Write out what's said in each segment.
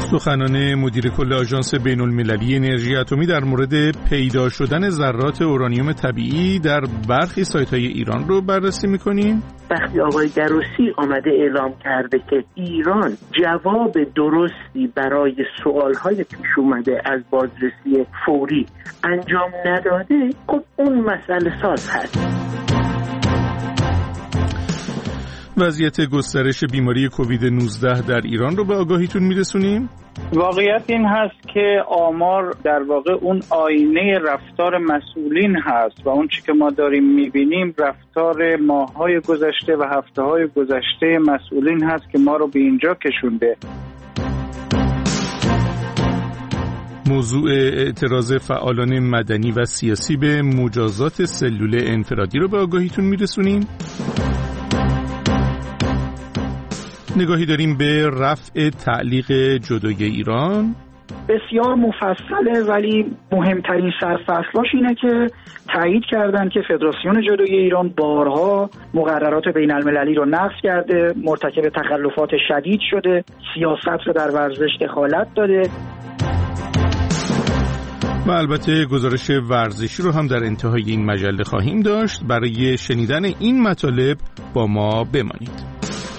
سخنان مدیر کل آژانس بین‌المللی انرژی اتمی در مورد پیدا شدن ذرات اورانیوم طبیعی در برخی سایت‌های ایران رو بررسی می‌کنیم. وقتی آقای گروسی آمده اعلام کرده که ایران جواب درستی برای سوال‌های پیش اومده از بازرسی فوری انجام نداده، خب اون مسئله ساز هست. وضعیت گسترش بیماری کووید 19 در ایران رو به آگاهیتون میرسونیم. واقعیت این هست که آمار در واقع اون آینه رفتار مسئولین هست و اون چی که ما داریم میبینیم رفتار ماه‌های گذشته و هفته‌های گذشته مسئولین هست که ما رو به اینجا کشونده. موضوع اعتراض فعالان مدنی و سیاسی به مجازات سلول انفرادی رو به آگاهیتون میرسونیم. نگاهی داریم به رفع تعلیق جدای ایران. بسیار مفصله ولی مهمترین سرفصلاش اینه که تایید کردن که فدراسیون جدای ایران بارها مقررات بین المللی رو نقض کرده، مرتکب تخلفات شدید شده، سیاست رو در ورزش دخالت داده. و البته گزارش ورزشی رو هم در انتهای این مجله خواهیم داشت. برای شنیدن این مطالب با ما بمانید.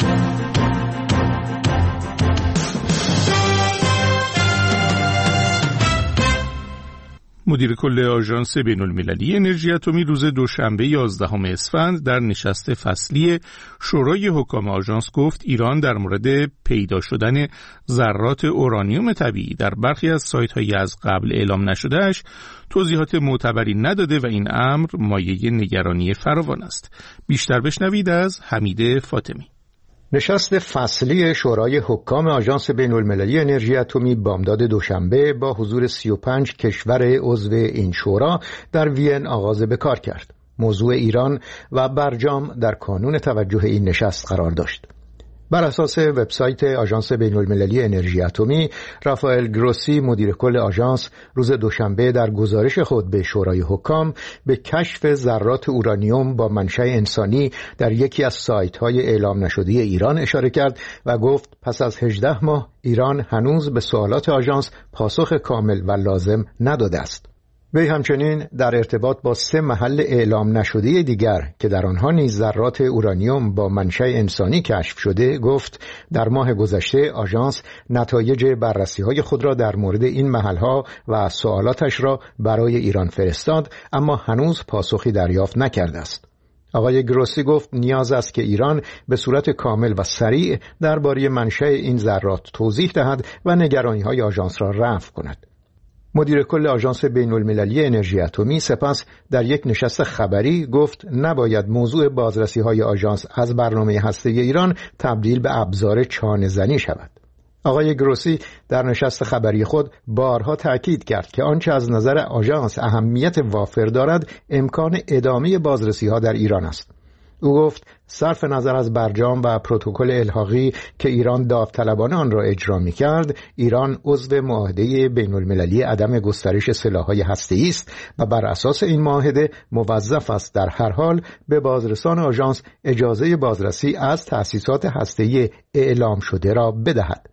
مدیر کل آژانس بین‌المللی انرژی اتمی روز دوشنبه 11 اسفند در نشست فصلی شورای حکام آژانس گفت ایران در مورد پیدا شدن ذرات اورانیوم طبیعی در برخی از سایت‌های از قبل اعلام نشده‌اش توضیحات معتبری نداده و این امر مایه نگرانی فراوان است. بیشتر بشنوید از حمید فاطمی. نشست فصلی شورای حکام آژانس بین‌المللی انرژی اتمی بامداد دوشنبه با حضور 35 کشور عضو این شورا در وین آغاز به کار کرد. موضوع ایران و برجام در کانون توجه این نشست قرار داشت. بر اساس وبسایت آژانس بین‌المللی انرژی اتمی، رافائل گروسی مدیر کل آژانس روز دوشنبه در گزارش خود به شورای حکام به کشف ذرات اورانیوم با منشأ انسانی در یکی از سایت‌های اعلام نشده ایران اشاره کرد و گفت پس از 18 ماه ایران هنوز به سوالات آژانس پاسخ کامل و لازم نداده است. وی همچنین در ارتباط با 3 محل اعلام نشده دیگر که در آنها نیز ذرات اورانیوم با منشأ انسانی کشف شده گفت در ماه گذشته آژانس نتایج بررسی‌های خود را در مورد این محل‌ها و سوالاتش را برای ایران فرستاد، اما هنوز پاسخی دریافت نکرده است. آقای گروسی گفت نیاز است که ایران به صورت کامل و سریع درباره منشأ این ذرات توضیح دهد و نگرانی‌های آژانس را رفع کند. مدیر کل آژانس بین‌المللی انرژی اتمی سپس در یک نشست خبری گفت نباید موضوع بازرسی‌های آژانس از برنامه هسته‌ای ایران تبدیل به ابزار چانه‌زنی شود. آقای گروسی در نشست خبری خود بارها تأکید کرد که آنچه از نظر آژانس اهمیت وافر دارد امکان ادامه بازرسی‌ها در ایران است. او گفت صرف نظر از برجام و پروتکل الحاقی که ایران داوطلبانه آن را اجرا می‌کرد، ایران عضو معاهده بین‌المللی عدم گسترش سلاح‌های هسته‌ای است و بر اساس این معاهده موظف است در هر حال به بازرسان آژانس اجازه بازرسی از تأسیسات هسته‌ای اعلام شده را بدهد.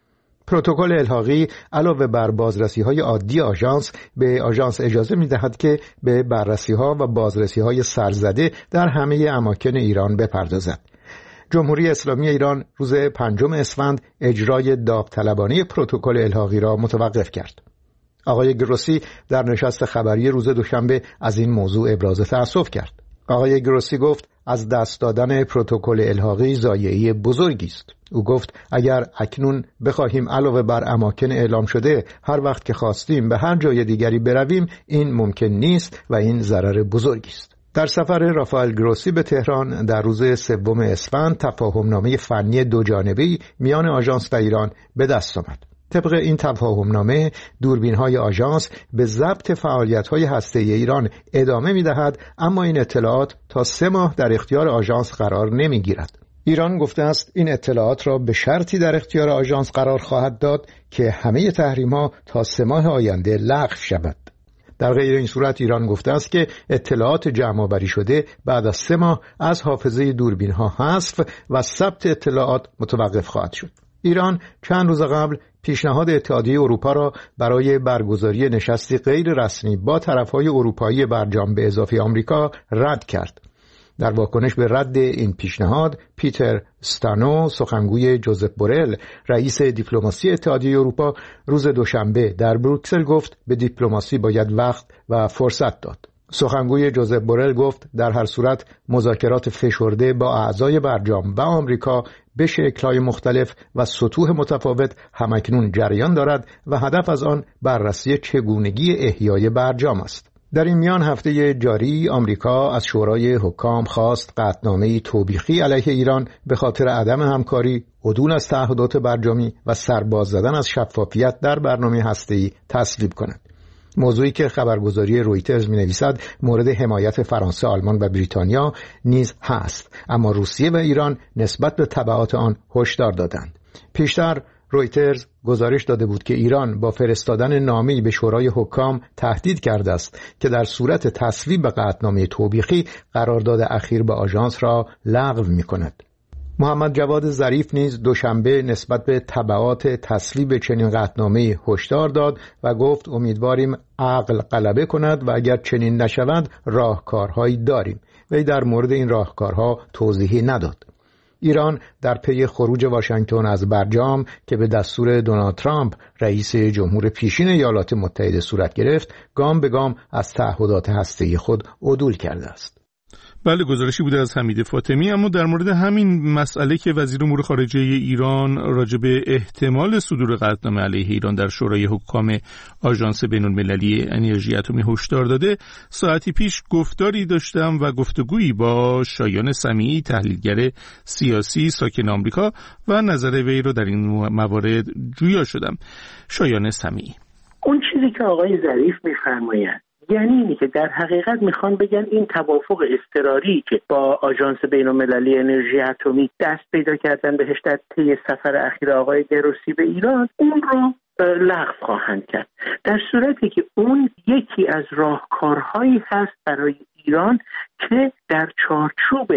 پروتکل الحاقی علاوه بر بازرسی‌های عادی آژانس به آژانس اجازه می‌دهد که به بررسی‌ها و بازرسی‌های سرزده در همه اماکن ایران بپردازد. جمهوری اسلامی ایران روز 5 اسفند اجرای داوطلبانه پروتکل الحاقی را متوقف کرد. آقای گروسی در نشست خبری روز دوشنبه از این موضوع ابراز تأسف کرد. آقای گروسی گفت از دست دادن پروتکل الحاقی ضایعه بزرگی است. او گفت اگر اکنون بخواهیم علاوه بر اماکن اعلام شده هر وقت که خواستیم به هر جای دیگری برویم این ممکن نیست و این ضرر بزرگی است. در سفر رافائل گروسی به تهران در روز 3 اسفند تفاهمنامه فنی دوجانبه‌ای میان آژانس و ایران به دست آمد. طبق این تفاهمنامه دوربین‌های آژانس به ضبط فعالیت‌های هسته‌ای ایران ادامه می‌دهد، اما این اطلاعات تا 3 ماه در اختیار آژانس قرار نمی‌گیرد. ایران گفته است این اطلاعات را به شرطی در اختیار آژانس قرار خواهد داد که همه تحریم‌ها تا 3 ماه آینده لغو شود. در غیر این صورت ایران گفته است که اطلاعات جمع‌آوری شده بعد از 3 ماه از حافظه دوربین‌ها حذف و ثبت اطلاعات متوقف خواهد شد. ایران چند روز قبل پیشنهاد اتحادیه اروپا را برای برگزاری نشستی غیر رسمی با طرفهای اروپایی برجام به اضافه آمریکا رد کرد. در واکنش به رد این پیشنهاد، پیتر استانو، سخنگوی جوزپ بورل، رئیس دیپلماسی اتحادیه اروپا، روز دوشنبه در بروکسل گفت به دیپلماسی باید وقت و فرصت داد. سخنگوی جوزپ بورل گفت در هر صورت مذاکرات فشرده با اعضای برجام و آمریکا به شکل‌های مختلف و سطوح متفاوت همکنون جریان دارد و هدف از آن بررسی چگونگی احیای برجام است. در این میان هفته جاری آمریکا از شورای حکام خواست قطعنامه‌ای توبیخی علیه ایران به خاطر عدم همکاری، عدول از تعهدات برجامی و سرباز زدن از شفافیت در برنامه هسته‌ای تصویب کند. موضوعی که خبرگزاری رویترز می‌نویسد مورد حمایت فرانسه، آلمان و بریتانیا نیز هست، اما روسیه و ایران نسبت به تبعات آن هشدار دادند. پیشتر رویترز گزارش داده بود که ایران با فرستادن نامه‌ای به شورای حکام تهدید کرده است که در صورت تصویب قطعنامه توبیخی قرارداد اخیر با آژانس را لغو می‌کند. محمد جواد ظریف نیز دوشنبه نسبت به تبعات تصویب چنین قطعنامه‌ای هشدار داد و گفت امیدواریم عقل غلبه کند و اگر چنین نشود راهکارهایی داریم. وی در مورد این راهکارها توضیحی نداد. ایران در پی خروج واشنگتن از برجام که به دستور دونالد ترامپ رئیس جمهور پیشین ایالات متحده صورت گرفت، گام به گام از تعهدات هسته‌ای خود عدول کرده است. بله، گزارشی بوده از حمید فاطمی. اما در مورد همین مسئله که وزیر امور خارجه ایران راجع به احتمال صدور قطعنامه علیه ایران در شورای حکام آژانس بین‌المللی انرژی اتمی هشدار داده، ساعتی پیش گفتاری داشتم و گفتگویی با شایان سمیعی، تحلیلگر سیاسی ساکن آمریکا، و نظر وی رو در این موارد جویا شدم. شایان سمیعی: اون چیزی که آقای ظریف می‌فرمایند یعنی اینی که در حقیقت میخوان بگن این توافق اضطراری که با آژانس بین‌المللی انرژی اتمی دست پیدا کردن بهش در طی سفر اخیر آقای گروسی به ایران، اون رو لغو خواهند کرد، در صورتی که اون یکی از راهکارهایی هست برای ایران که در چارچوب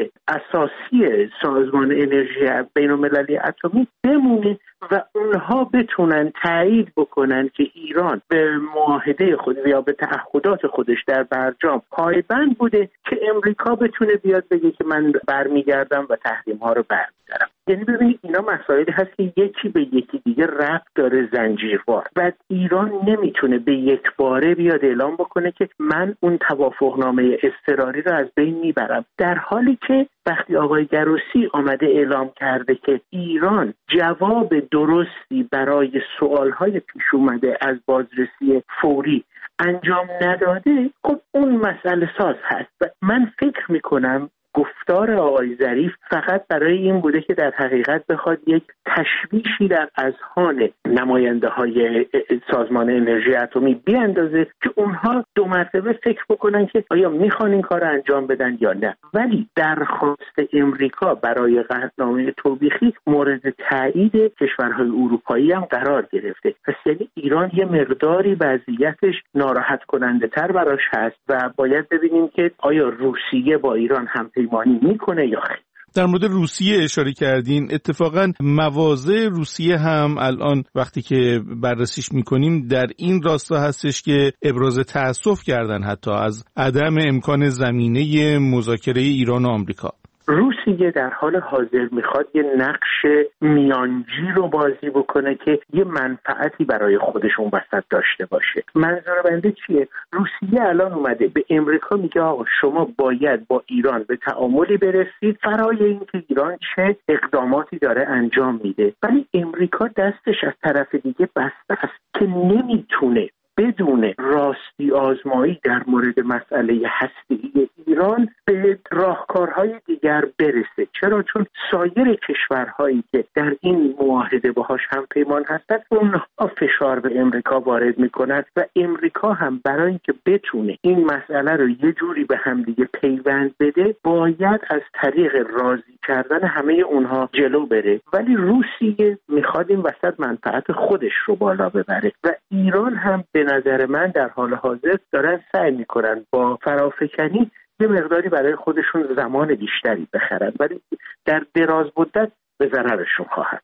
اساسی سازمان انرژی بین‌المللی اتمی بمونه و اونها بتونن تایید بکنن که ایران به معاهده خود یا به تعهدات خودش در برجام پایبند بوده، که امریکا بتونه بیاد بگه که من برمیگردم و تحریم‌ها رو برمی‌دارم. یعنی ببینید اینا مسائلی هست که یکی به یکی دیگه ربط داره، زنجیروار، و ایران نمیتونه به یک باره بیاد اعلام بکنه که من اون توافقنامه اضطراری رو از بین میبرم، در حالی که وقتی آقای گروسی آمده اعلام کرده که ایران جواب درستی برای سوالهای پیش اومده از بازرسی فوری انجام نداده، خب اون مسئله ساز هست. و من فکر میکنم گفتار آقای ظریف فقط برای این بوده که در حقیقت بخواد یک تشویشی در اذهان نماینده های سازمان انرژی اتمی بیاندازه که اونها دو مرتبه فکر بکنن که آیا میخوان این کار انجام بدن یا نه. ولی درخواست امریکا برای قطعنامه توبیخی مورد تایید کشورهای اروپایی هم قرار گرفته. پس یعنی ایران یه مقداری وضعیتش ناراحت کننده تر براش هست و باید ببینیم که آیا روسیه با ایران هم پیمانی میکنه یا خیر. در مورد روسیه اشاره کردین. اتفاقا مواضع روسیه هم الان وقتی که بررسیش میکنیم در این راستا هستش که ابراز تأسف کردن حتی از عدم امکان زمینه مذاکره ایران و آمریکا. روسیه در حال حاضر میخواد یه نقش میانجی رو بازی بکنه که یه منفعتی برای خودشون وسط داشته باشه. منظور بنده چیه؟ روسیه الان اومده به امریکا میگه آقا شما باید با ایران به تعاملی برسید برای اینکه ایران چه اقداماتی داره انجام میده، ولی امریکا دستش از طرف دیگه بسته است که نمیتونه بدون راستی آزمایی در مورد مسئله هسته‌ای ایران به راهکارهای دیگر برسه. چرا؟ چون سایر کشورهایی که در این معاهده باهاش هم پیمان هستند اونها فشار به امریکا وارد میکنند و امریکا هم برای اینکه بتونه این مسئله رو یه جوری به هم دیگه پیوند بده باید از طریق راضی کردن همه اونها جلو بره. ولی روسیه میخواد این وسط منفعت خودش رو بالا ببره و ایران هم به نظر من در حال حاضر دارن سعی میکنن با فرافکنی یه مقداری برای خودشون زمان بیشتری بخرن، ولی در دراز مدت به ضررشون خواهد شد.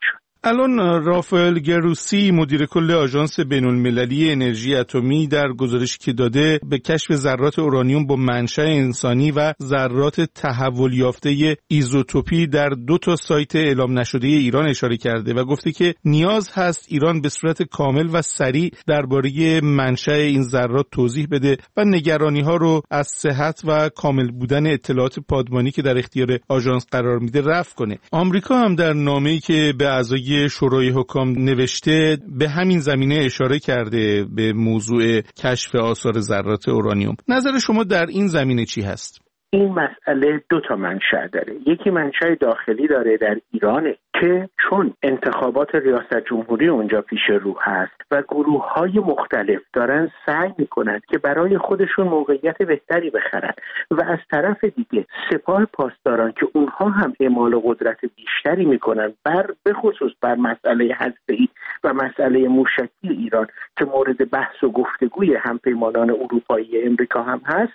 الان رافائل گروسی مدیر کل آژانس بین‌المللی انرژی اتمی در گزارشی که داده به کشف ذرات اورانیوم با منشأ انسانی و ذرات تحول یافته ایزوتوپی در 2 سایت اعلام نشده ایران اشاره کرده و گفته که نیاز هست ایران به صورت کامل و سریع درباره منشأ این ذرات توضیح بده و نگرانی‌ها رو از صحت و کامل بودن اطلاعات پادمانی که در اختیار آژانس قرار میده رفع کنه. آمریکا هم در نامه‌ای که به اعضای شورای حکام نوشته به همین زمینه اشاره کرده به موضوع کشف آثار ذرات اورانیوم. نظر شما در این زمینه چی هست؟ این مسئله 2 منشأ داره. یکی منشأ داخلی داره در ایرانه که چون انتخابات ریاست جمهوری اونجا پیش رو هست و گروه‌های مختلف دارن سعی میکنن که برای خودشون موقعیت بهتری بخرن و از طرف دیگه سپاه پاسداران که اونها هم اعمال قدرت بیشتری میکنن به خصوص بر مسئله هسته‌ای و مسئله موشکی ایران که مورد بحث و گفتگوی همپیمانان اروپایی امریکا هم هست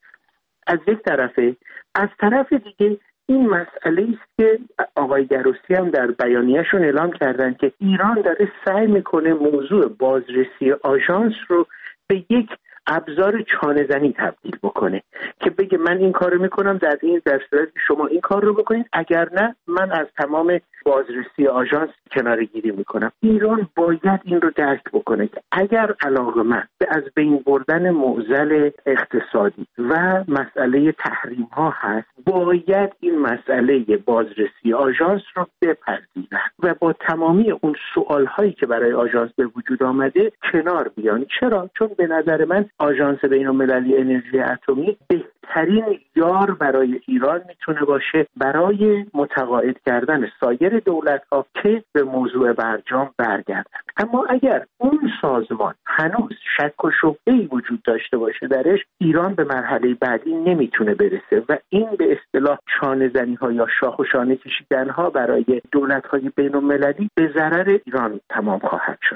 از یک طرفه. از طرف دیگه این مسئله است که آقای گروسی هم در بیانیه‌شون اعلام کردن که ایران داره سعی میکنه موضوع بازرسی آژانس رو به یک ابزار چانه‌زنی تبدیل بکنه که بگه من این کارو میکنم در صورتی شما این کار رو بکنید، اگر نه من از تمام بازرسی آژانس کناره‌گیری میکنم. ایران باید این رو درک بکنه که اگر علاقه‌مند به از بین بردن معضل اقتصادی و مسئله تحریم ها هست، باید این مسئله بازرسی آژانس رو بپذیرن و با تمامی اون سوالهایی که برای آژانس به وجود آمده کنار بیان. چرا؟ چون به نظر من آژانس بین‌المللی انرژی اتمی بهترین یار برای ایران میتونه باشه برای متقاعد کردن سایر دولت‌ها که به موضوع برجام برگردن. اما اگر اون سازمان هنوز شک و شبهه‌ای وجود داشته باشه درش، ایران به مرحله بعدی نمیتونه برسه و این به اصطلاح چانه‌زنی‌ها یا شاخ و شانه کشیدن‌ها برای دولت‌های بین‌المللی به ضرر ایران تمام خواهد شد.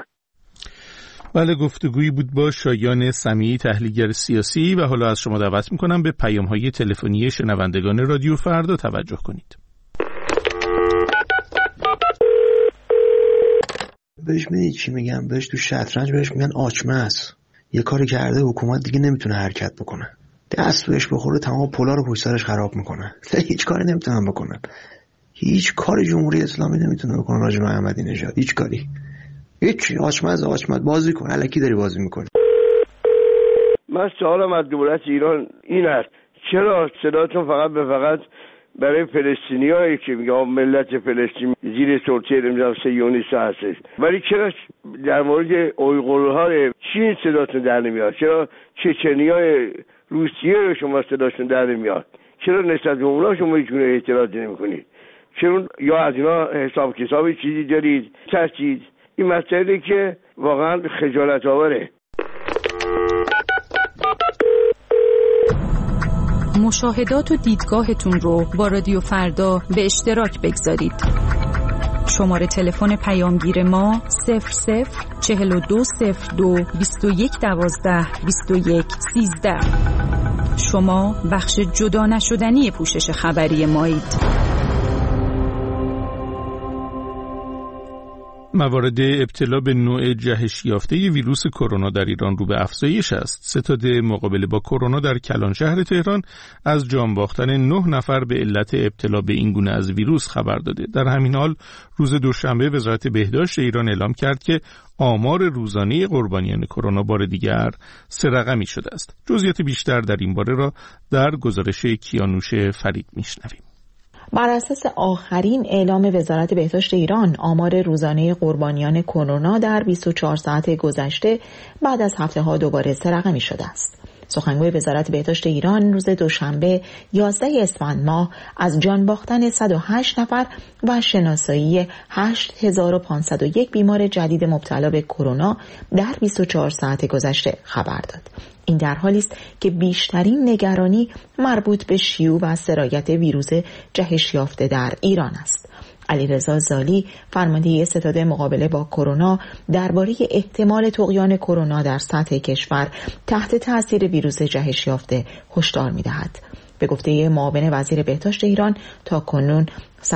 بله، گفتگویی بود با شایان سمیعی، تحلیلگر سیاسی، و حالا از شما دعوت میکنم به پیام‌های تلفنی شنوندگان رادیو فردا توجه کنید. بهش میدید چی میگم؟ بهش تو شطرنج بهش میگن آچمز. یه کاری کرده حکومت دیگه نمیتونه حرکت بکنه. دست بهش بخوره تمام پلا رو پشت سرش خراب میکنه. هیچ کاری نمیتونن بکنن. هیچ کاری جمهوری اسلامی نمیتونه بکنه راجع به احمدی نژاد. هیچ کاری. هیچ آچمز بازی کن، الکی داری بازی میکنی. من سوالم از دولت ایران این است: چرا صداتون فقط برای فلسطینیایی که میگه ملت فلسطین زیر سلطه نمیدونم صهیونیست هستش، ولی چرا در مورد اویغورها چین صداتون در نمیاد؟ چرا چچنیای روسیه رو شما صداتون در نمیاد؟ چرا نسبت به اونا شما هیچ گونه اعتراضی نمیکنید؟ چرا یا از اینا حساب کتابی چیزی دارید؟ چه این مسئله که واقعا خجالت آوره. مشاهدات و دیدگاهتون رو با رادیو فردا به اشتراک بگذارید. شماره تلفن پیامگیر ما 00420221122113. شما بخش جدا نشدنی پوشش خبری مایید. موارد ابتلا به نوع جهش یافته ویروس کرونا در ایران رو به افزایش است. ستاد مقابله با کرونا در کلان شهر تهران از جان باختن 9 نفر به علت ابتلا به این گونه از ویروس خبر داده. در همین حال روز دوشنبه وزارت بهداشت ایران اعلام کرد که آمار روزانه قربانیان کرونا بار دیگر 3 رقمی شده است. جزئیات بیشتر در این باره را در گزارش کیانوش فرید میشنویم. بر اساس آخرین اعلام وزارت بهداشت ایران، آمار روزانه قربانیان کرونا در 24 ساعت گذشته بعد از هفته‌ها دوباره 3 رقمی شده است. سخنگوی وزارت بهداشت ایران روز دوشنبه 11 اسفند ماه از جان باختن 108 نفر و شناسایی 8501 بیمار جدید مبتلا به کرونا در 24 ساعت گذشته خبر داد. این در حالی است که بیشترین نگرانی مربوط به شیوع و سرایت ویروس جهش یافته در ایران است. علیرضا زالی، فرمانده ستاد مقابله با کرونا، درباره احتمال طغیان کرونا در سطح کشور تحت تاثیر ویروس جهش یافته هشدار می‌دهد. به گفته معاون وزیر بهداشت ایران تا کنون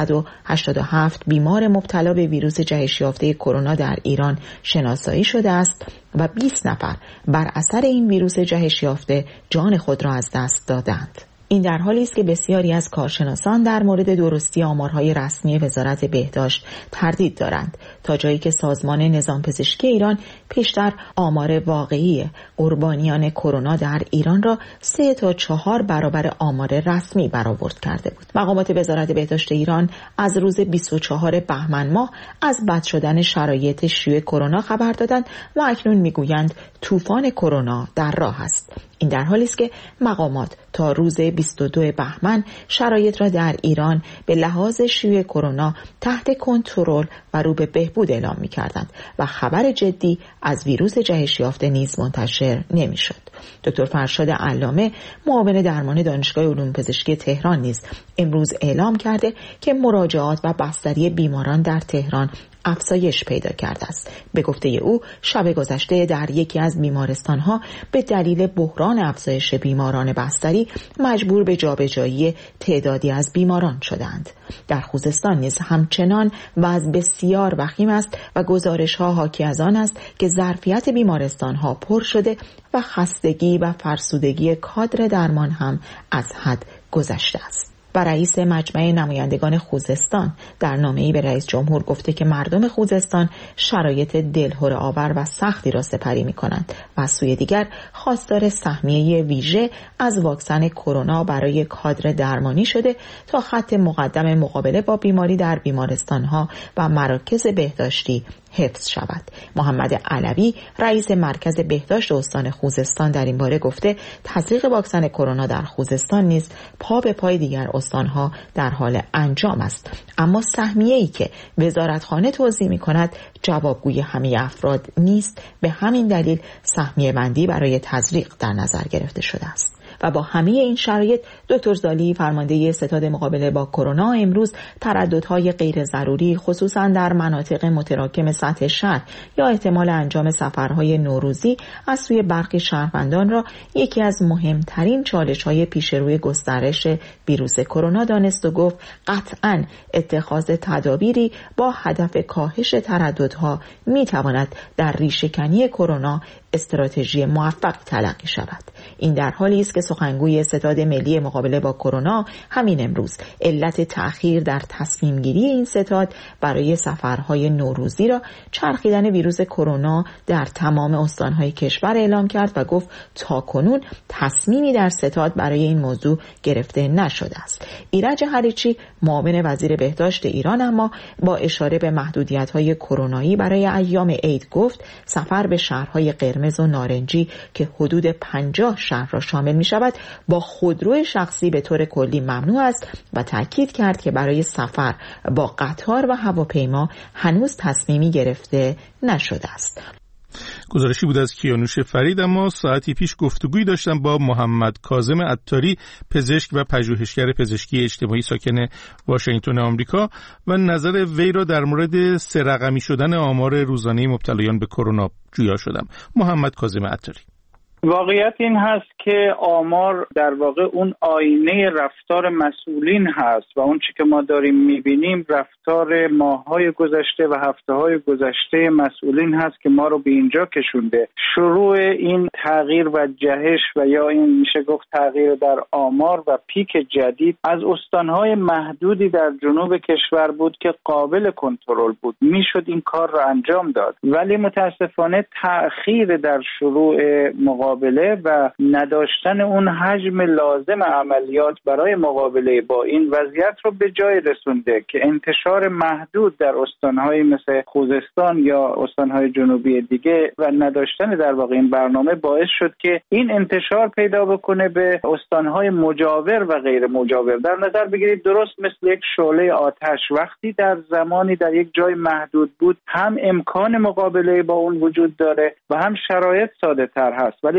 187 بیمار مبتلا به ویروس جهش یافته کرونا در ایران شناسایی شده است و 20 نفر بر اثر این ویروس جهش یافته جان خود را از دست دادند. این در حالی است که بسیاری از کارشناسان در مورد درستی آمارهای رسمی وزارت بهداشت تردید دارند، تا جایی که سازمان نظام پزشکی ایران پیشتر آمار واقعی قربانیان کرونا در ایران را 3 تا 4 برابر آمار رسمی برآورد کرده بود. مقامات وزارت بهداشت ایران از روز 24 بهمن ماه از بد شدن شرایط شیوع کرونا خبر دادند و اکنون میگویند طوفان کرونا در راه است. این در حالی است که مقامات تا روز 22 بهمن شرایط را در ایران به لحاظ شیوع کرونا تحت کنترل و رو به بهبود اعلام می‌کردند و خبر جدی از ویروس جهش یافته نیز منتشر نمی‌شد. دکتر فرشاد علامه معاون درمان دانشگاه علوم پزشکی تهران نیز امروز اعلام کرده که مراجعات و بستری بیماران در تهران افزایش پیدا کرده است. به گفته او شب گذشته در یکی از بیمارستان‌ها به دلیل بحران افزایش بیماران بستری مجبور به جابجایی تعدادی از بیماران شدند. در خوزستان نیز همچنان وضع بسیار وخیم است و گزارش‌ها حاکی از آن است که ظرفیت بیمارستان‌ها پر شده و خستگی و فرسودگی کادر درمان هم از حد گذشته است. و رئیس مجمع نمایندگان خوزستان در نامه‌ای به رئیس جمهور گفته که مردم خوزستان شرایط دلهره آور و سختی را سپری می‌کنند و از سوی دیگر خواستار سهمیه ویژه از واکسن کرونا برای کادر درمانی شده تا خط مقدم مقابله با بیماری در بیمارستان‌ها و مراکز بهداشتی حفظ شود. محمد علوی رئیس مرکز بهداشت استان خوزستان در این باره گفته تزریق واکسن کرونا در خوزستان نیز پا به پای دیگر استانها در حال انجام است، اما سهمیه‌ای که وزارتخانه توضیح می‌کند جوابگوی همه افراد نیست. به همین دلیل سهمیه بندی برای تزریق در نظر گرفته شده است. و با همه این شرایط دکتر زالی فرمانده ستاد مقابله با کرونا امروز ترددهای غیر ضروری خصوصا در مناطق متراکم سطح شهر یا احتمال انجام سفرهای نوروزی از سوی برخی شهروندان را یکی از مهمترین چالش‌های پیشروی گسترش ویروس کرونا دانست و گفت قطعاً اتخاذ تدابیری با هدف کاهش ترددها می‌تواند در ریشه‌کنی کرونا استراتژی موفقی تلقی شود. این در حالی است که سخنگوی ستاد ملی مقابله با کرونا همین امروز علت تأخیر در تصمیم گیری این ستاد برای سفرهای نوروزی را چرخیدن ویروس کرونا در تمام استانهای کشور اعلام کرد و گفت تاکنون تصمیمی در ستاد برای این موضوع گرفته نشده است. ایرج هریچی معاون وزیر بهداشت ایران اما با اشاره به محدودیت‌های کرونایی برای ایام عید گفت سفر به شهرهای قرمز و نارنجی که حدود 50 شهر را شامل می شود با خودرو شخصی به طور کلی ممنوع است و تاکید کرد که برای سفر با قطار و هواپیما هنوز تصمیمی گرفته نشده است. گزارشی بود از کیانوش فرید. اما ساعتی پیش گفتگویی داشتم با محمد کاظم عطاری، پزشک و پژوهشگر پزشکی اجتماعی ساکن واشنگتن آمریکا و نظر وی را در مورد 3 رقمی شدن آمار روزانه مبتلایان به کرونا جویا شدم. محمد کاظم عطاری: واقعیت این هست که آمار در واقع اون آینه رفتار مسئولین هست و اون چی که ما داریم میبینیم رفتار ماه‌های گذشته و هفته‌های گذشته مسئولین هست که ما رو به اینجا کشونده. شروع این تغییر و جهش و یا این میشه گفت تغییر در آمار و پیک جدید از استانهای محدودی در جنوب کشور بود که قابل کنترل بود، میشد این کار را انجام داد، ولی متاسفانه تأخیر در شروع مقابله و نداشتن اون حجم لازم عملیات برای مقابله با این وضعیت رو به جای رسونده که انتشار محدود در استانهای مثل خوزستان یا استانهای جنوبی دیگه و نداشتن در واقع این برنامه باعث شد که این انتشار پیدا بکنه به استانهای مجاور و غیر مجاور. در نظر بگیرید درست مثل یک شعله آتش، وقتی در زمانی در یک جای محدود بود هم امکان مقابله با اون وجود داره و هم شرایط ساده تر هست، ولی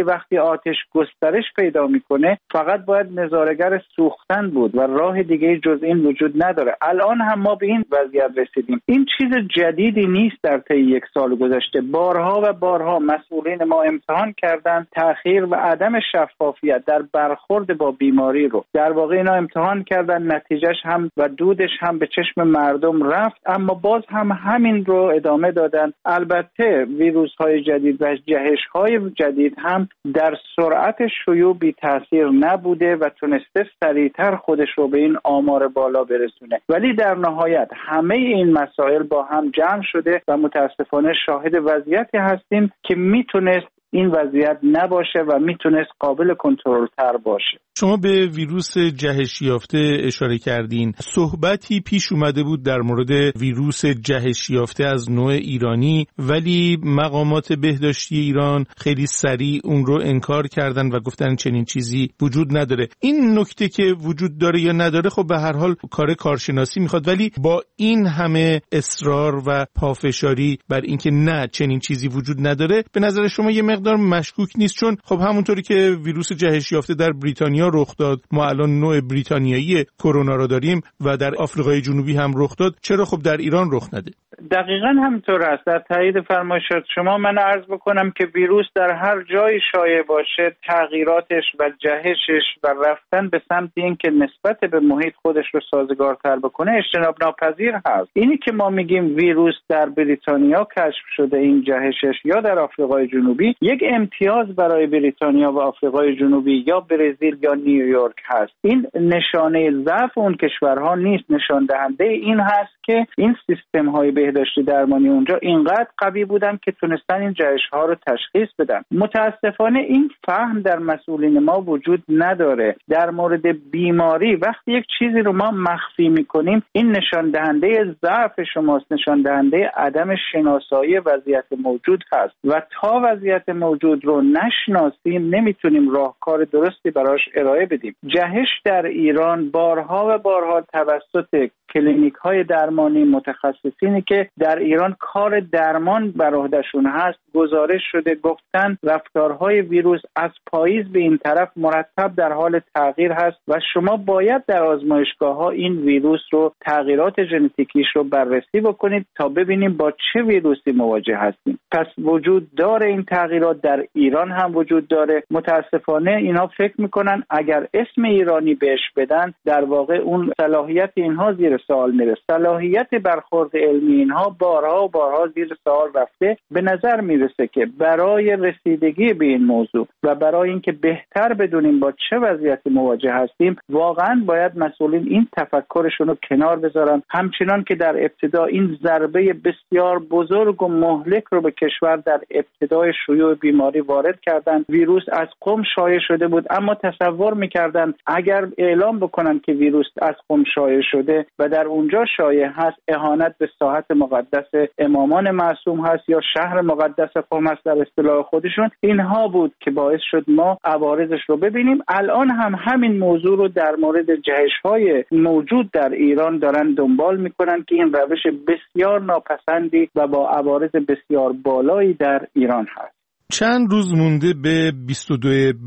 ولی وقتی آتش گسترش پیدا میکنه فقط باید نظاره‌گر سوختن بود و راه دیگه جز این وجود نداره. الان هم ما به این وضعیت رسیدیم. این چیز جدیدی نیست در طی یک سال گذشته. بارها و بارها مسئولین ما امتحان کردن تأخیر و عدم شفافیت در برخورد با بیماری رو. در واقع اینا امتحان کردن، نتیجهش هم و دودش هم به چشم مردم رفت، اما باز هم همین رو ادامه دادن. البته ویروس های جدید و جهش های جدید هم در سرعت شیوع بی تاثیر نبوده و تونسته سریعتر خودش رو به این آمار بالا برسونه، ولی در نهایت همه این مسائل با هم جمع شده و متاسفانه شاهد وضعیتی هستیم که میتونست این وضعیت نباشه و میتونست قابل کنترل تر باشه. شما به ویروس جهش یافته اشاره کردین. صحبتی پیش اومده بود در مورد ویروس جهش یافته از نوع ایرانی، ولی مقامات بهداشتی ایران خیلی سریع اون رو انکار کردن و گفتن چنین چیزی وجود نداره. این نکته که وجود داره یا نداره خب به هر حال کار کارشناسی میخواد، ولی با این همه اصرار و پافشاری بر اینکه نه چنین چیزی وجود نداره، به نظر شما یه مقدار مشکوک نیست؟ چون خب همونطوری که ویروس جهش یافته در بریتانیا رخ داد، ما الان نوع بریتانیایی کرونا رو داریم و در آفریقای جنوبی هم رخ داد، چرا خب در ایران رخ نده؟ دقیقاً همینطور است. در تایید فرمایشات شما من عرض بکنم که ویروس در هر جای شایع باشه تغییراتش و جهشش و رفتن به سمت این که نسبت به محیط خودش رو سازگارتر بکنه اجتناب ناپذیر هست. اینی که ما میگیم ویروس در بریتانیا کشف شده این جهشش یا در آفریقای جنوبی، یک امتیاز برای بریتانیا و آفریقای جنوبی یا برزیل یا نیویورک هست. این نشانه ضعف اون کشورها نیست، نشان دهنده این هست که این سیستم های بهداشتی درمانی اونجا اینقدر قوی بودن که تونستن این جهش ها رو تشخیص بدن. متاسفانه این فهم در مسئولین ما وجود نداره. در مورد بیماری وقتی یک چیزی رو ما مخفی میکنیم این نشان دهنده ضعف شماست، نشان دهنده عدم شناسایی وضعیت موجود هست و تا وضعیت موجود رو نشناسیم نمیتونیم راهکار درستی براش ارائه بدیم. جهش در ایران بارها و بارها توسط کلینیک های درمانی متخصصینی که در ایران کار درمان بر عهدهشون هست گزارش شده، گفتن رفتارهای ویروس از پاییز به این طرف مرتب در حال تغییر هست و شما باید در آزمایشگاه ها این ویروس رو تغییرات ژنتیکیش رو بررسی بکنید تا ببینیم با چه ویروسی مواجه هستیم. پس وجود داره این تغییرات در ایران هم وجود داره. متاسفانه اینا فکر میکنن اگر اسم ایرانی بهش بدن در واقع اون صلاحیت اینها زیر سوال میره. صلاحیت برخورد علمی اینها بارها و بارها زیر سوال رفته. به نظر میرسه که برای رسیدگی به این موضوع و برای اینکه بهتر بدونیم با چه وضعیتی مواجه هستیم واقعا باید مسئولین این تفکرشون رو کنار بذارن، همچنان که در ابتدا این ضربه بسیار بزرگ و مهلک رو به کشور در ابتدای شیوع بیماری وارد کردن. ویروس از قم شایع شده بود اما تصور میکردن اگر اعلام بکنن که ویروس از قم شایع شده و در اونجا شایع هست اهانت به ساحت مقدس امامان معصوم هست یا شهر مقدس قم هست در اصطلاح خودشون. اینها بود که باعث شد ما عوارضش رو ببینیم. الان هم همین موضوع رو در مورد جهش‌های موجود در ایران دارن دنبال میکنن که این روش بسیار ناپسندی و با عوارض بسیار بالایی در ایران هست. چند روز مونده به 22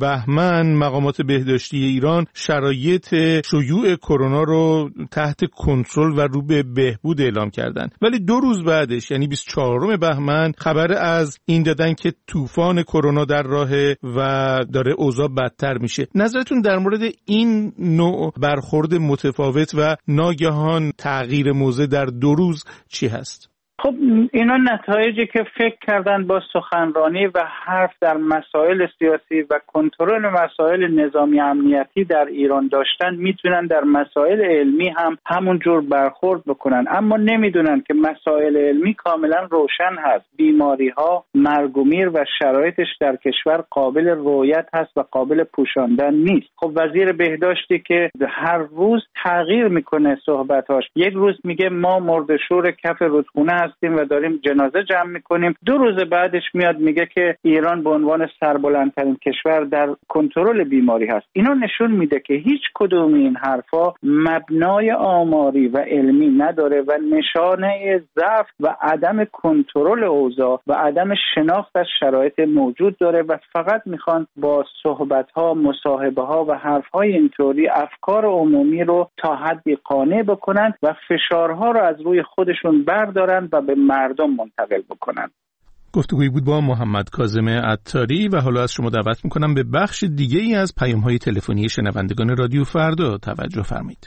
بهمن مقامات بهداشتی ایران شرایط شیوع کرونا رو تحت کنترل و رو به بهبود اعلام کردن، ولی 2 روز بعدش یعنی 24 بهمن خبر از این دادن که طوفان کرونا در راهه و داره اوضاع بدتر میشه. نظرتون در مورد این نوع برخورد متفاوت و ناگهان تغییر موضع در 2 روز چی هست؟ خب اینا نتایجی که فکر کردن با سخنرانی و حرف در مسائل سیاسی و کنترل مسائل نظامی امنیتی در ایران داشتن میتونن در مسائل علمی هم همون جور برخورد بکنن، اما نمیدونن که مسائل علمی کاملا روشن هست. بیماری ها، مرگ و میر و شرایطش در کشور قابل رؤیت هست و قابل پوشاندن نیست. خب وزیر بهداشتی که هر روز تغییر میکنه صحبتاش، یک روز میگه ما مرده‌شور کف رودخونه هستیم، هستیم و داریم جنازه جمع میکنیم. 2 روز بعدش میاد میگه که ایران به عنوان سربلندترین کشور در کنترل بیماری هست. اینا نشون میده که هیچ کدوم این حرفا مبنای آماری و علمی نداره و نشانه ضعف و عدم کنترل اوضاع و عدم شناخت از شرایط موجود داره و فقط میخوان با صحبت‌ها، مصاحبه‌ها و حرف‌های اینطوری افکار عمومی رو تا حدی قانع بکنن و فشارها رو از روی خودشون بردارن و به مردم منتقل بکنن. گفتگویی بود با محمد کاظم عطاری و حالا از شما دعوت میکنم به بخش دیگه ای از پیام‌های تلفنی شنوندگان رادیو فردا توجه فرمایید.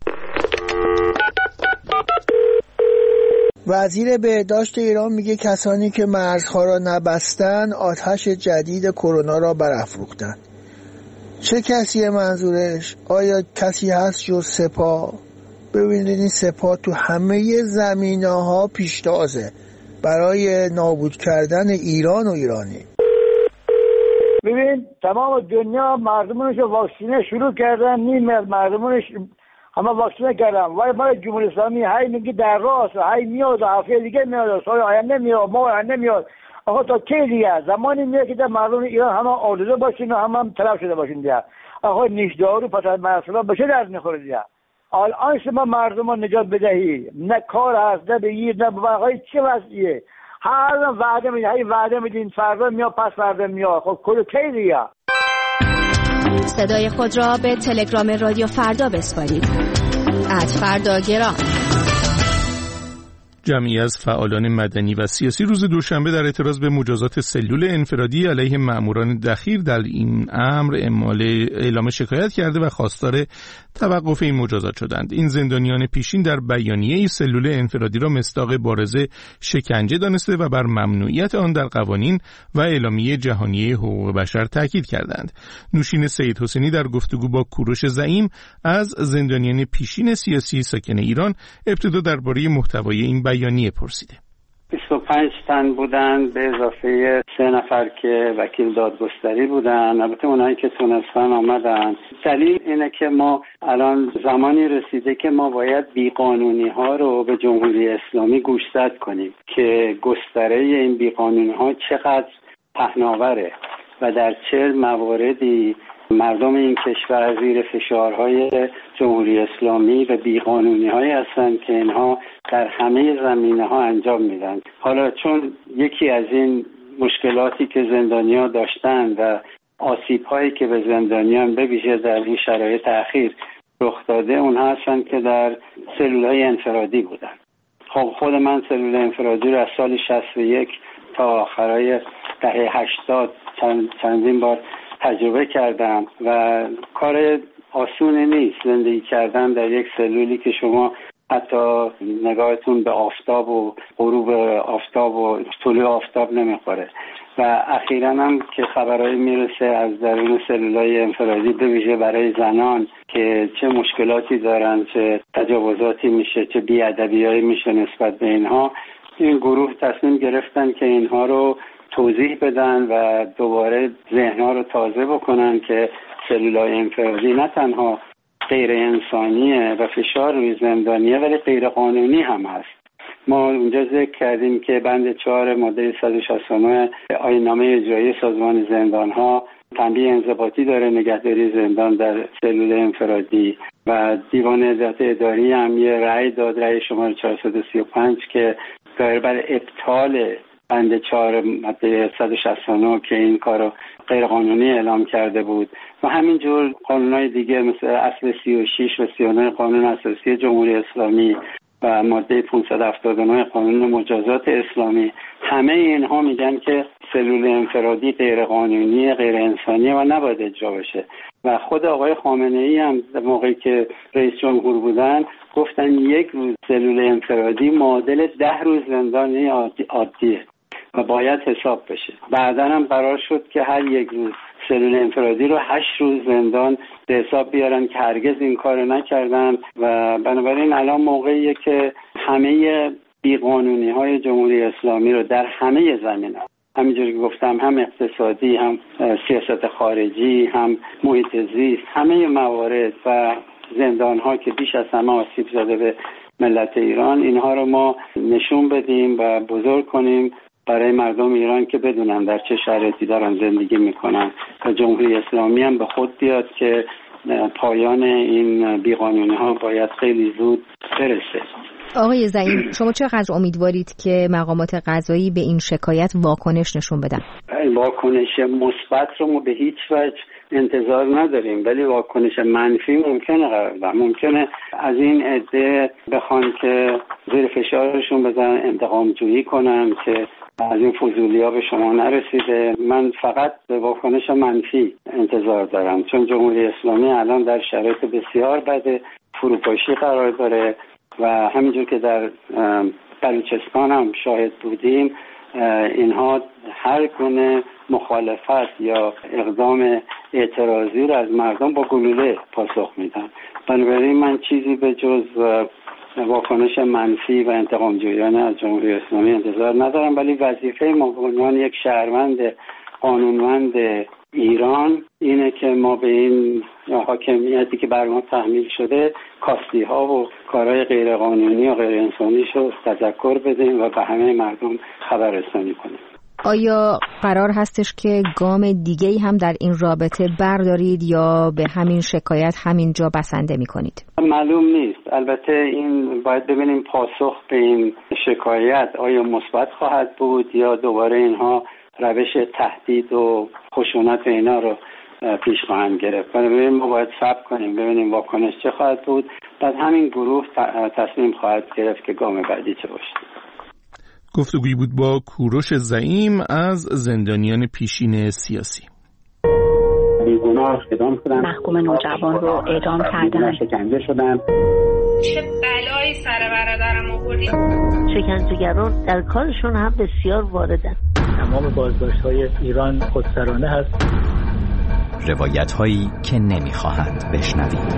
وزیر بهداشت ایران میگه کسانی که مرزها را نبستن آتش جدید کرونا را برافروختن. چه کسیه منظورش؟ آیا کسی هست جز سپاه؟ ببینید این سپاه تو همه زمینه‌ها پیشتازه برای نابود کردن ایران و ایرانی. ببین تمام دنیا مردمانش واکسینه شروع کردن، نیم مردمانش همه واکسینه کردن. وای ما جمهوری اسلامی هی میگه در راست، هی میاد هفته دیگه میاد، سال آینده میاد، ما آینده میاد. آخه تا کی دیگه؟ زمانی میاد که مردم ایران همه آلوده باشین و همه تلف شده باشین دیگه. آخه نیشدارو پس از مرسلا به چه درد میخوره دیگه؟ الان شما مردم رو نجات بدهی، نه کار هست، نه بگیر، نه بباقای چه وضعیه؟ هر وعده میدین فردا میاد، پس فردا میاد. خب کل کی دیگه؟ صدای خود را به تلگرام رادیو فردا بسپارید. @فرداگرام. جمعی از فعالان مدنی و سیاسی روز دوشنبه در اعتراض به مجازات سلول انفرادی علیه ماموران دخیل در این امر اعلام شکایت کرده و خواستار توقف این مجازات شدند. این زندانیان پیشین در بیانیه سلول انفرادی را مصداق بارز شکنجه دانسته و بر ممنوعیت آن در قوانین و اعلامیه جهانی حقوق بشر تاکید کردند. نوشین سید حسینی در گفتگو با کوروش زعیم از زندانیان پیشین سیاسی ساکن ایران ابتدا درباره محتوای این بیانیه پرسیده. 25 تن بودن به اضافه 3 نفر که وکیل دادگستری بودن. البته اونایی که تونستن آمدن. دلیل اینه که ما الان زمانی رسیده که ما باید بیقانونی ها رو به جمهوری اسلامی گوشزد کنیم که گستره این بیقانونی ها چقدر پهناوره و در چه مواردی مردم این کشور زیر فشارهای جمهوری اسلامی و بیقانونی‌هایی هستند که اینها در همه زمینه‌ها انجام میدن. حالا چون یکی از این مشکلاتی که زندانیان داشتن و آسیب‌هایی که به زندانیان به ویژه در این شرایط اخیر رخ داده اونها هستند که در سلول‌های انفرادی بودن. خب خود من سلول انفرادی رو از سال 61 تا آخرای دهه 80 چندین بار تجربه کردم و کار آسونی نیست زندگی کردن در یک سلولی که شما حتی نگاهتون به آفتاب و غروب آفتاب و طلوع آفتاب نمیخوره و اخیراً هم که خبرایی میرسه از درون سلولای انفرادی به ویژه برای زنان که چه مشکلاتی دارن، چه تجاوزاتی میشه، چه بی‌ادبیایی میشه نسبت به اینها. این گروه تصمیم گرفتن که اینها رو توضیح بدن و دوباره ذهنها رو تازه بکنن که سلولای انفرادی نه تنها غیر انسانیه و فشار روی زندانیه ولی غیر قانونی هم هست. ما اونجا ذکر کردیم که بند 4 ماده 169 آیین‌نامه اجرایی سازمان زندان‌ها تنبیه انضباطی داره نگهداری زندان در سلول انفرادی و دیوان عدالت اداری هم یه رأی داد، رأی شماره 435 که داره بر ابطال بند 4 ماده 169 که این کارو غیر قانونی اعلام کرده بود و همینجور قانونهای دیگه مثل اصل 36 و 39 قانون اساسی جمهوری اسلامی و ماده 579 قانون مجازات اسلامی. همه اینها میگن که سلول انفرادی غیر قانونی، غیر انسانی و نباید اجرا بشه و خود آقای خامنه‌ای هم موقعی که رئیس جمهور بودن گفتن 1 روز سلول انفرادی معادل 10 روز زندانی عادیه و باید حساب بشه. بعدا هم قرار شد که هر 1 روز سلول انفرادی رو 8 روز زندان به حساب بیارن که هرگز این کارو نکردن و بنابراین الان موقعیه که همه بیقانونی‌های جمهوری اسلامی رو در همه زمینه‌ها، همینجوری که گفتم هم اقتصادی، هم سیاست خارجی، هم محیط زیست، همه موارد و زندان‌ها که بیش از همه آسیب زده به ملت ایران، اینها رو ما نشون بدیم و بزرگ کنیم برای مردم ایران که بدونن در چه شرایطی دارن زندگی میکنن و جمهوری اسلامی هم به خود بیاد که پایان این بیقانونی ها باید خیلی زود برسه. آقای زعیم، شما چقدر امیدوارید که مقامات قضایی به این شکایت واکنش نشون بدن؟ واکنش مثبت رو ما به هیچ وجه انتظار نداریم، ولی واکنش منفی ممکنه از این عده بخوان که زیر فشارشون بزنن، انتقام جویی کنن که از این فضولی‌ها به شما نرسیده. من فقط به واکنش منفی انتظار دارم، چون جمهوری اسلامی الان در شرایط بسیار بد فروپاشی قرار داره و همینجور که در بلوچستان هم شاهد بودیم، اینها هر گونه مخالفت یا اقدام اعتراضی رو از مردم با گلوله پاسخ میدن. بنابراین من چیزی به جز واکنش منفی و انتقام جویانه از جمهوری اسلامی انتظار ندارم، ولی وظیفه ما به عنوان یک شهروند قانونمند ایران اینه که ما به این حاکمیتی که بر ما تحمیل شده کاستی ها و کارهای غیر قانونی و غیر انسانیش رو تذکر بدیم و به همه مردم خبر رسانی کنیم. آیا قرار هستش که گام دیگه‌ای هم در این رابطه بردارید یا به همین شکایت همینجا بسنده می‌کنید؟ معلوم نیست. البته این باید ببینیم پاسخ به این شکایت آیا مثبت خواهد بود یا دوباره اینها روش تهدید و خشونت اینا رو پیش خواهند گرفت. بنابراین ما باید صبر کنیم ببینیم واکنش چه خواهد بود، بعد همین گروه تصمیم خواهد گرفت که گام بعدی چه باشه. گفتگویی بود با کوروش زعیم از زندانیان پیشین سیاسی. بیگناه اعدام شدن، محکوم نوجوان رو اعدام کردن، شکنجه شدن. چه بلایی سر برادرم آوردی؟ شکنجهگران در کارشون هم بسیار واردن. تمام بازداشت‌های ایران خودسرانه هست. روایت‌هایی که نمی‌خواهند بشنوید.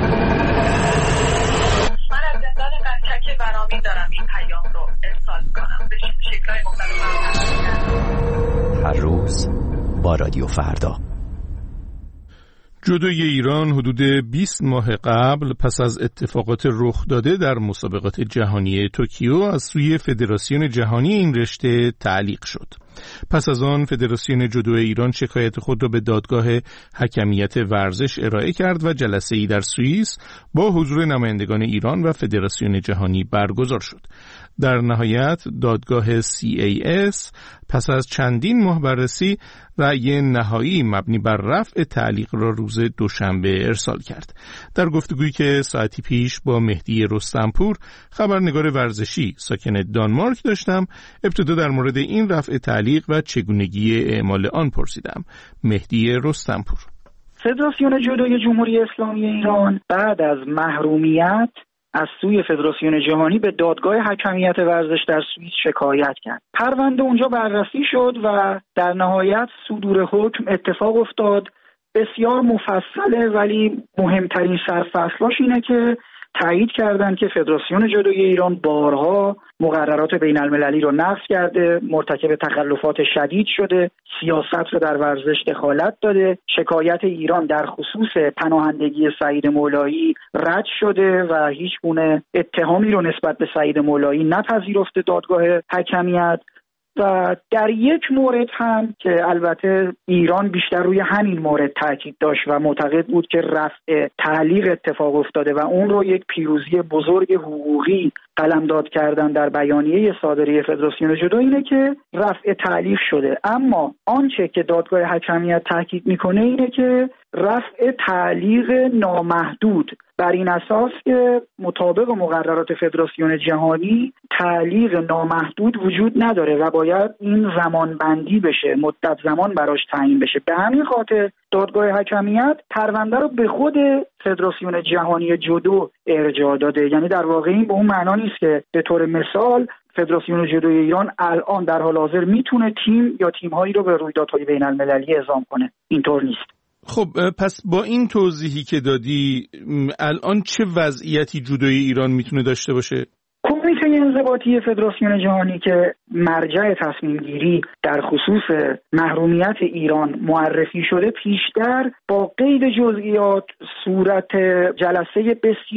من از زندان قنچک برامین دارم این پیام رو ارسال کنم به شکل‌های مختلف. هر روز با رادیو فردا. جودوی ایران حدود 20 ماه قبل پس از اتفاقات رخ داده در مسابقات جهانی توکیو از سوی فدراسیون جهانی این رشته تعلیق شد. پس از آن فدراسیون جودو ایران شکایت خود را به دادگاه حکمیت ورزش ارائه کرد و جلسه‌ای در سوئیس با حضور نمایندگان ایران و فدراسیون جهانی برگزار شد. در نهایت دادگاه CAS پس از چندین ماه بررسی رأی نهایی مبنی بر رفع تعلیق را روز دوشنبه ارسال کرد. در گفتگویی که ساعتی پیش با مهدی رستمپور خبرنگار ورزشی ساکن دانمارک داشتم، ابتدا در مورد این رفع تعلیق و چگونگی اعمال آن پرسیدم. مهدی رستمپور: فدراسیون جودوی جمهوری اسلامی ایران بعد از محرومیت از سوی فدراسیون جهانی به دادگاه حکمیت ورزش در سوئیس شکایت کرد. پرونده اونجا بررسی شد و در نهایت صدور حکم اتفاق افتاد. بسیار مفصله، ولی مهمترین سرفصلاش اینه که تایید کردن که فدراسیون جودوی ایران بارها مقررات بین المللی رو نقض کرده، مرتکب تخلفات شدید شده، سیاست رو در ورزش دخالت داده. شکایت ایران در خصوص پناهندگی سعید مولایی رد شده و هیچ گونه اتهامی رو نسبت به سعید مولایی نپذیرفته دادگاه حکمیت. و در یک مورد هم که البته ایران بیشتر روی همین مورد تاکید داشت و معتقد بود که رفع تعلیق اتفاق افتاده و اون رو یک پیروزی بزرگ حقوقی قلمداد کردن در بیانیه صادره فدراسیون جودو، اینه که رفع تعلیق شده. اما آنچه که دادگاه حکمیت تاکید میکنه اینه که رفع تعلیق نامحدود، بر این اساس که مطابق مقررات فدراسیون جهانی تعلیق نامحدود وجود نداره و باید این زمان بندی بشه، مدت زمان براش تعیین بشه. به همین خاطر دادگاه حکمیت پرونده رو به خود فدراسیون جهانی جودو ارجاع داده. یعنی در واقع این به اون معنا نیست که به طور مثال فدراسیون جودوی ایران الان در حال حاضر میتونه تیم یا تیم‌هایی رو به رویدادهای بین‌المللی اعزام کنه. اینطور نیست. خب پس با این توضیحی که دادی الان چه وضعیتی جودوی ایران میتونه داشته باشه؟ کمیته انضباطی فدراسیون جهانی که مرجع تصمیم گیری در خصوص محرومیت ایران معرفی شده، پیشتر با قید جزئیات صورت جلسه بسیار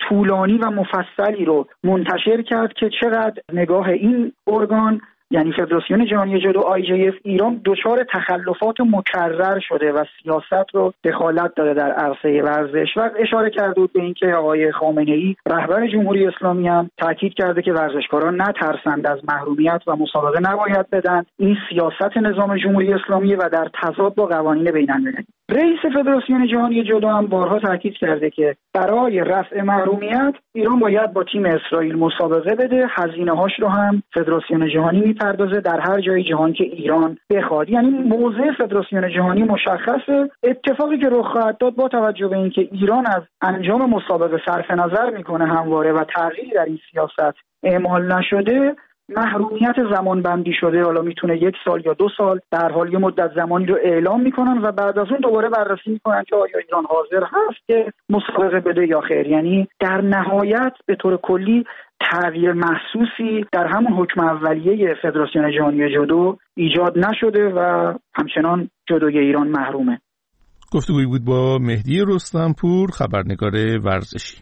طولانی و مفصلی رو منتشر کرد که چقدر نگاه این ارگان یعنی فدراسیون جهانی جودو IJF ایران دچار تخلفات مکرر شده و سیاست رو دخالت داده در عرصه ورزش و اشاره کرده بود به اینکه آقای خامنه‌ای رهبر جمهوری اسلامی هم تاکید کرده که ورزشکاران نترسند از محرومیت و مسابقه نباید بدن. این سیاست نظام جمهوری اسلامی و در تضاد با قوانین بین‌المللی. رئیس فدراسیون جهانی جودو هم بارها تاکید کرده که برای رفع محرومیت ایران باید با تیم اسرائیل مسابقه بده، هزینه‌هاش رو هم فدراسیون جهانی میپردازه در هر جای جهان که ایران بخواد. یعنی موضع فدراسیون جهانی مشخصه. اتفاقی که رخ خواهد داد با توجه به اینکه ایران از انجام مسابقه صرف نظر میکنه همواره و تغییری در این سیاست اعمال نشده، محرومیت زمان بندی شده، حالا میتونه 1 سال یا 2 سال، در حال یه مدت زمانی رو اعلام میکنن و بعد از اون دوباره بررسی میکنن که آیا ایران حاضر هست که مسابقه بده یا خیر. یعنی در نهایت به طور کلی تغییر محسوسی در همون حکم اولیه فدراسیون جهانی جودو ایجاد نشده و همچنان جودوی ایران محرومه. گفتگویی بود با مهدی رستمپور، خبرنگار ورزشی.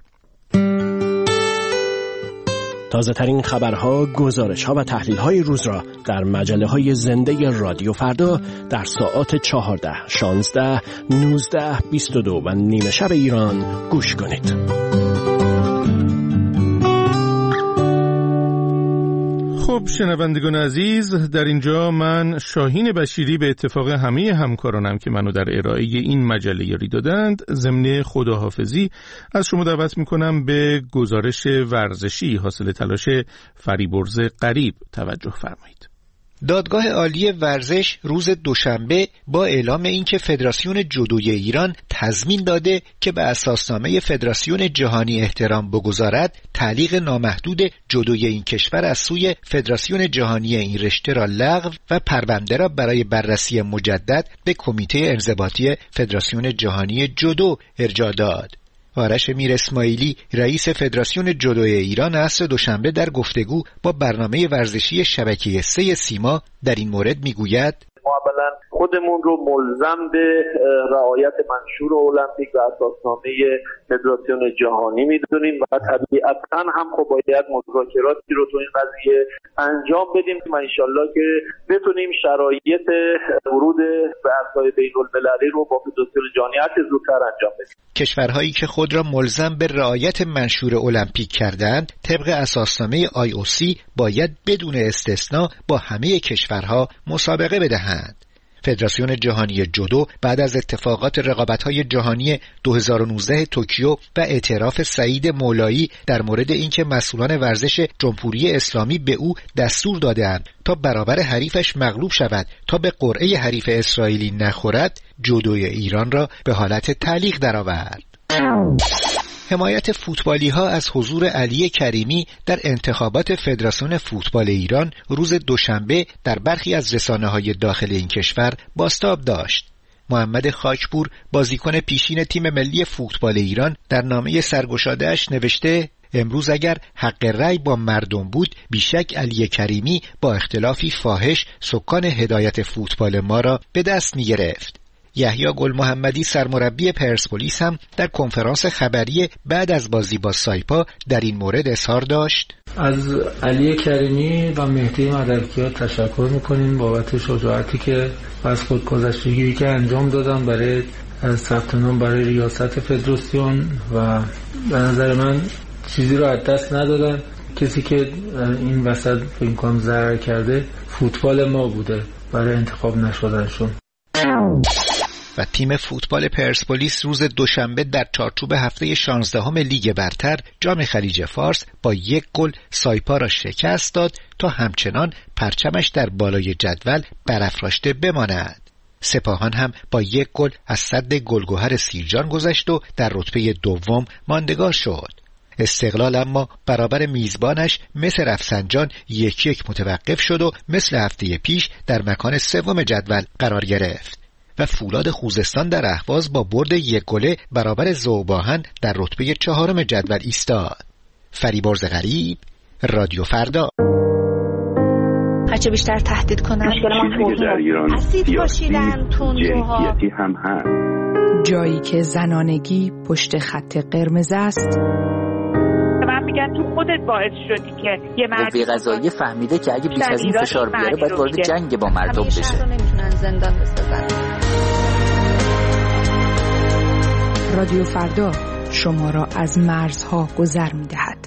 تازه ترین خبرها، گزارش‌ها و تحلیل‌های روز را در مجله‌های زنده رادیو فردا در ساعات 14, 16, 19, 22 و نیمه شب ایران گوش کنید. خب شنوندگان عزیز، در اینجا من شاهین بشیری به اتفاق همه همکارانم که منو در ارائه این مجله یاری دادند ضمن خداحافظی از شما دعوت میکنم به گزارش ورزشی حاصل تلاش فریبرز غریب توجه فرمایید. دادگاه عالی ورزش روز دوشنبه با اعلام اینکه فدراسیون جودوی ایران تضمین داده که به اساسنامه فدراسیون جهانی احترام بگذارد، تعلیق نامحدود جودوی این کشور از سوی فدراسیون جهانی این رشته را لغو و پرونده را برای بررسی مجدد به کمیته انضباطی فدراسیون جهانی جودو ارجاع داد. آرش میر اسماعیلی رئیس فدراسیون جودوی ایران عصر دوشنبه در گفتگو با برنامه ورزشی شبکه 3 سیما در این مورد میگوید: ما اولا خودمون رو ملزم به رعایت منشور المپیک و اساسنامه فدراسیون جهانی میدونیم و طبیعتاً هم خب باید مذاکراتی رو تو این قضیه انجام بدیم و انشالله که بتونیم شرایط ورود به عرصه‌های بین‌المللی رو با فدراسیون جهانی هرچه زودتر انجام بدیم. کشورهایی که خود را ملزم به رعایت منشور المپیک کردند طبق اساسنامه IOC باید بدون استثنا با همه کشورها مسابقه بدهند. فدراسیون جهانی جودو بعد از اتفاقات رقابت‌های جهانی 2019 توکیو و اعتراف سعید مولایی در مورد اینکه مسئولان ورزش جمهوری اسلامی به او دستور داده‌اند تا برابر حریفش مغلوب شود تا به قرعه حریف اسرائیلی نخورد، جودوی ایران را به حالت تعلیق درآورد. حمایت فوتبالی ها از حضور علی کریمی در انتخابات فدراسیون فوتبال ایران روز دوشنبه در برخی از رسانه‌های داخل این کشور بازتاب داشت. محمد خاکپور، بازیکن پیشین تیم ملی فوتبال ایران، در نامه سرگشاده‌اش نوشته: امروز اگر حق رأی با مردم بود، بیشک علی کریمی با اختلافی فاحش سکان هدایت فوتبال ما را به دست می گرفت. یحیی گل محمدی سرمربی پرسپولیس هم در کنفرانس خبری بعد از بازی با سایپا در این مورد اظهار داشت: از علی کریمی و مهدی مدرکیان تشکر میکنیم بابت شجاعتی که از خودگذشتگی که انجام دادن برای ثبت نام برای ریاست فدراسیون و به نظر من چیزی رو از دست ندادن. کسی که این وسط به این کام ضرر کرده فوتبال ما بوده برای انتخاب نشدنشون. و تیم فوتبال پرسپولیس روز دوشنبه در چارچوب هفته 16 لیگ برتر جام خلیج فارس با 1 گل سایپا را شکست داد تا همچنان پرچمش در بالای جدول برافراشته بماند. سپاهان هم با 1 گل از سد گلگهر سیرجان گذشت و در رتبه دوم ماندگار شد. استقلال اما برابر میزبانش مصر رفسنجان 1-1 متوقف شد و مثل هفته پیش در مکان سوم جدول قرار گرفت. و فولاد خوزستان در اهواز با برد 1 گله برابر ذوباهن در رتبه 4 جدول ایستاد. فریبرز غریب، رادیو فردا. هرچه بیشتر تهدید کنن در ایران اسید پاشیدن تندروها هم هست. جایی که زنانگی پشت خط قرمز است هم میگن تو خودت باعث شدی که یه مرد قوه قضاییه فهمیده که اگه بیش از این فشار بیاره باید وارد جنگ با مردم بشه. شهر رو نمیتونن زندان بسازن. رادیو فردا شما را از مرزها گذر می‌دهد.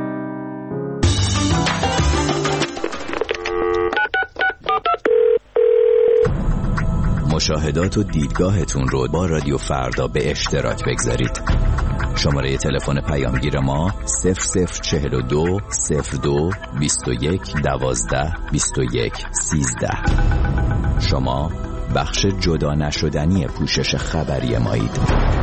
مشاهدات و دیدگاهتون رو با رادیو فردا به اشتراک بگذارید. شماره تلفن پیامگیر ما 0042 02 21 12 21 13. شما بخش جدا نشدنی پوشش خبری مایید.